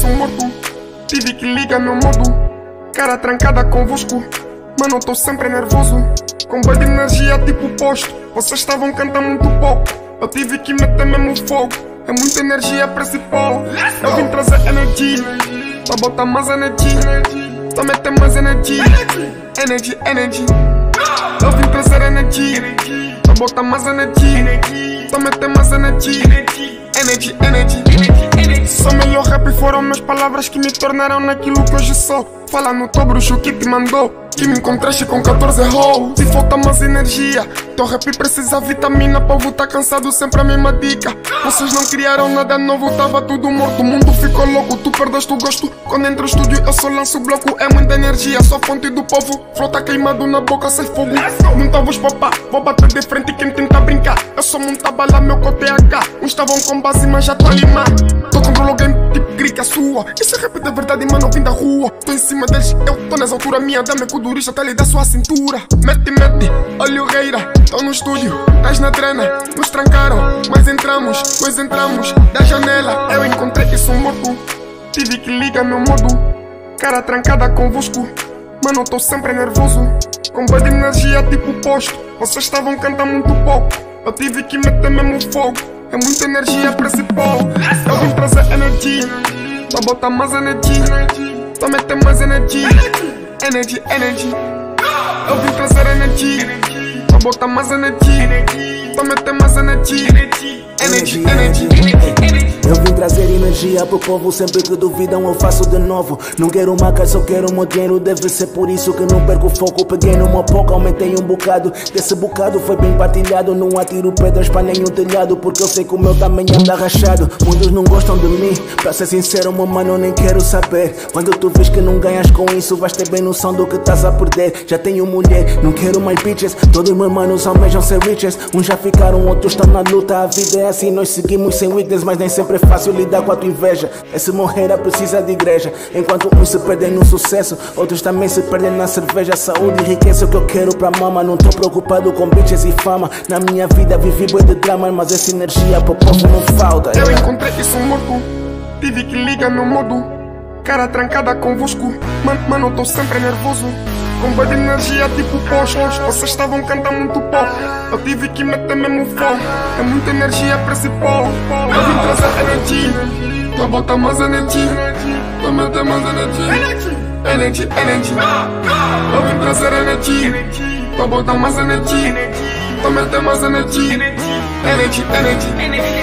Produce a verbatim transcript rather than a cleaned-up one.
sou morto. Tive que ligar meu modo. Cara trancada convosco. Mano, tô sempre nervoso. Com bué de energia tipo posto. Vocês estavam cantando muito pouco. Eu tive que meter mesmo fogo. É muita energia principal. Eu vim trazer energia pra botar mais energia. Pra meter mais energia. Energy, energy. Eu vim trazer energia pra botar mais energia. Pra meter mais energia. Energy, energy. Só melhor rap foram minhas palavras que me tornaram naquilo que hoje sou. Fala no teu bruxo que te mandou. Que me encontraste com quatorze hoes. Se falta mais energia, teu rap precisa vitamina. Povo tá cansado, sempre a mesma dica. Vocês não criaram nada novo, tava tudo morto. O mundo ficou louco, tu perdeste o gosto. Quando entro no estúdio eu só lanço bloco. É muita energia, só fonte do povo. Flota queimado na boca, sai fogo. Muita voz papá, vou bater de frente quem tenta brincar. Eu sou muita bala, meu cote é H. Uns estavam com base, mas já tô a limar. Tô controlo o game, tipo grica sua. Isso é rap de verdade, mano, vim da rua. Tô em cima deles, eu tô nas alturas minha. Dá-me cu durista, até lhe da sua cintura. Mete, mete, olha o reira. Tô no estúdio, tás na trena. Nos trancaram, mas entramos, nós entramos. Da janela, eu encontrei que sou morto. Tive que ligar meu modo. Cara trancada convosco. Mano, tô sempre nervoso. Com bué de energia tipo posto. Vocês estavam cantando muito pouco. Eu tive que meter mesmo fogo. É muita energia principal. Eu vim trazer energia pra botar mais energia. Pra meter mais energia. Energy, energy. Eu vim trazer energia pra botar mais energia. Pra meter mais energia. Energy, energy. Eu vim trazer energia pro povo. Sempre que duvidam eu faço de novo. Não quero maca, só quero meu dinheiro. Deve ser por isso que não perco o foco. Peguei numa pouco, aumentei um bocado. Desse bocado foi bem partilhado. Não atiro pedras pra nenhum telhado, porque eu sei que o meu tamanho anda rachado. Muitos não gostam de mim, pra ser sincero, meu mano, nem quero saber. Quando tu vês que não ganhas com isso, vais ter bem noção do que estás a perder. Já tenho mulher, não quero mais bitches. Todos meus manos almejam ser riches. Uns já ficaram, outros estão na luta. A vida é assim, nós seguimos sem weakness, mas nem sempre é fácil lidar com a tua inveja. Esse morrer precisa de igreja. Enquanto uns se perdem no sucesso, outros também se perdem na cerveja. Saúde e riqueza é o que eu quero pra mama. Não tô preocupado com bitches e fama. Na minha vida vivi boi de drama, mas essa energia pro povo não falta. Eu encontrei que sou morto. Tive que ligar meu modo. Cara trancada convosco. Man, mano, tô sempre nervoso. Com bué de energia tipo posto. Vocês estavam cantando muito pouco. Eu tive que meter mesmo fogo. É muita energia principal. Eu vim trazer energia pra botar mais energia. Pra meter mais energia. Energy, energy. Eu vim trazer energia pra botar mais energia. Pra meter mais energia. Energy, energy.